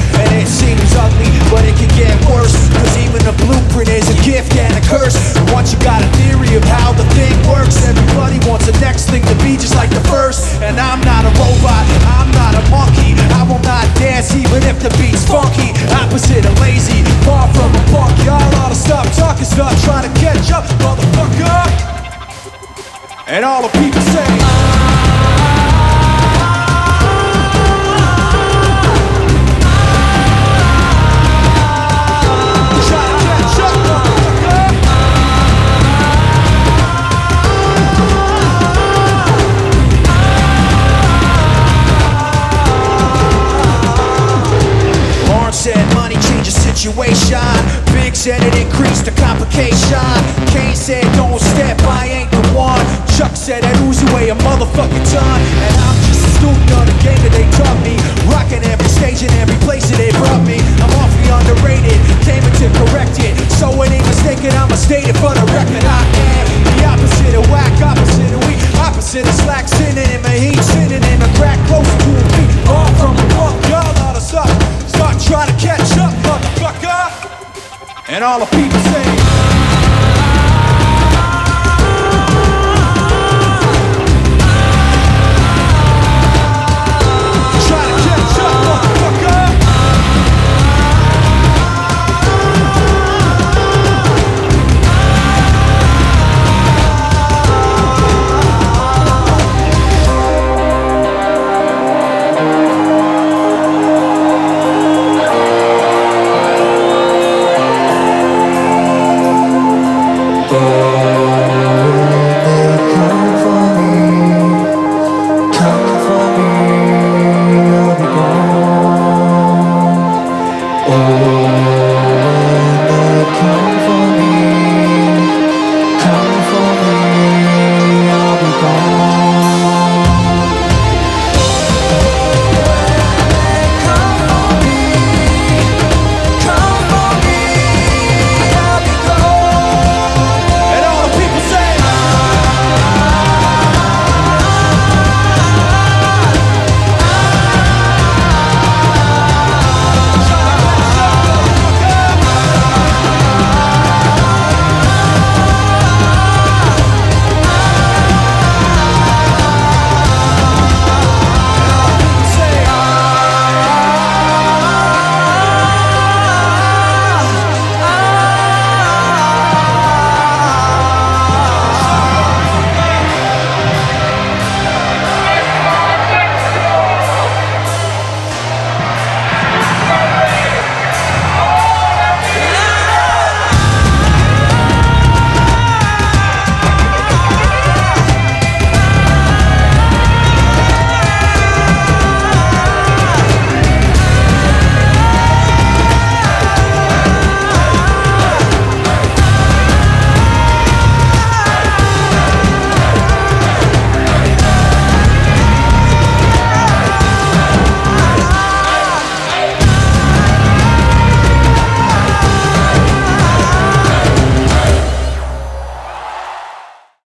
And it seems ugly, but it can get worse, cause even a blueprint is a gift and a curse. And once you got a theory of how the thing works, everybody wants the next thing to be just like the first. And I'm not a robot, I'm not a monkey, I will not dance even if the beat's funky. Opposite of lazy, far from a punk. Y'all ought to stop talking, start trying to catch up, motherfucker. And all the people say situation. Big said it increased the complication. Kane said don't step, I ain't the one. Chuck said that Uzi weigh a motherfucking ton. And I'm just a student of the game that they taught me, rocking every stage and every place that they brought me. I'm awfully underrated, came in to correct it, so it ain't mistaken, I'ma state it for the record. I am the opposite of whack, opposite of weak, opposite of slack, sinning in my heat, sinning in a crack closer to a beat. Far from a punk, y'all ought to start trying to catch up, motherfucker. And all the people say